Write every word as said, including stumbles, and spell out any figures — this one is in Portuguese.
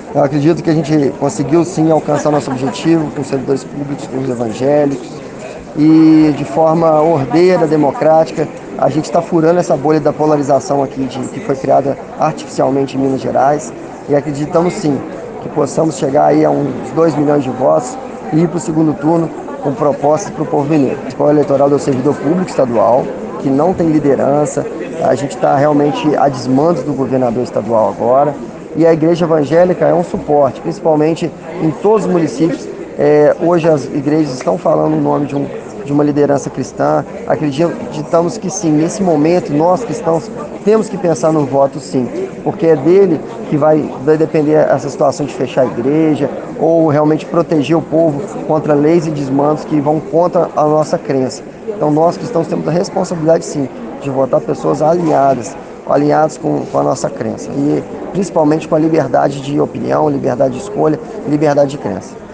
Eu acredito que a gente conseguiu sim alcançar nosso objetivo com os servidores públicos, com os evangélicos, e de forma ordeira, democrática, a gente está furando essa bolha da polarização aqui, de, que foi criada artificialmente em Minas Gerais, e acreditamos sim que possamos chegar aí a uns dois milhões de votos e ir para o segundo turno com propostas para o povo mineiro. O principal eleitoral do servidor público estadual, que não tem liderança, a gente está realmente a desmandos do governador estadual agora, e a igreja evangélica é um suporte, principalmente em todos os municípios. É, hoje as igrejas estão falando o nome de, um, de uma liderança cristã. Acreditamos que sim, nesse momento nós cristãos temos que pensar no voto sim, porque é dele que vai, vai depender essa situação de fechar a igreja ou realmente proteger o povo contra leis e desmandos que vão contra a nossa crença. Então nós cristãos temos a responsabilidade sim de votar pessoas alinhadas, alinhados com, com a nossa crença e principalmente com a liberdade de opinião, liberdade de escolha, liberdade de crença.